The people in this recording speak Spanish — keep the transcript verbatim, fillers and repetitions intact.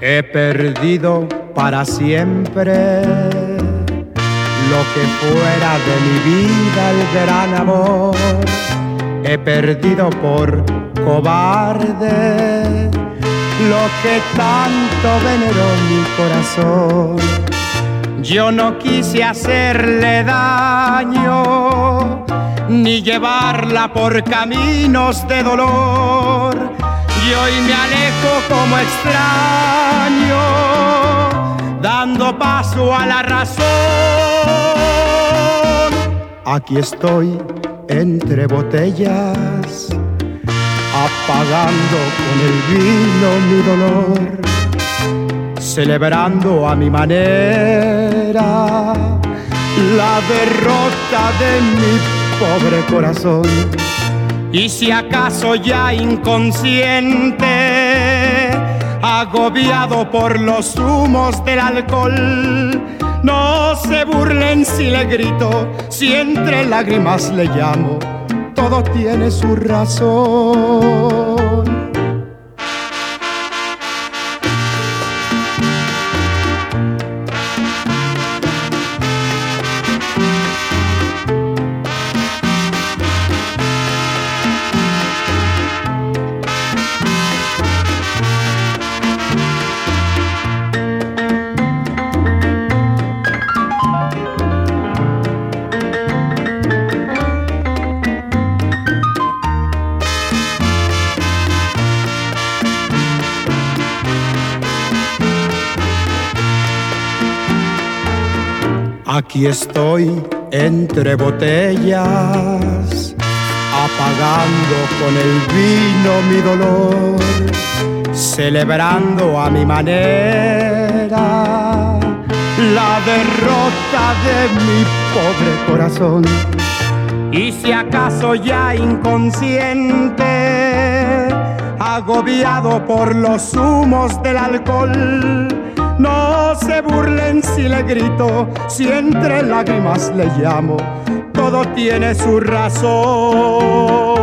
He perdido para siempre lo que fuera de mi vida el gran amor. He perdido por cobarde lo que tanto veneró mi corazón. Yo no quise hacerle daño ni llevarla por caminos de dolor. Y hoy me alejo como extraño, dando paso a la razón. Aquí estoy entre botellas, apagando con el vino mi dolor, celebrando a mi manera la derrota de mi pobre corazón. Y si acaso ya inconsciente, agobiado por los humos del alcohol, no se burlen si le grito, si entre lágrimas le llamo, todo tiene su razón. Aquí estoy entre botellas, apagando con el vino mi dolor, celebrando a mi manera la derrota de mi pobre corazón. Y si acaso ya inconsciente, agobiado por los humos del alcohol, no se burlen si le grito, si entre lágrimas le llamo, todo tiene su razón.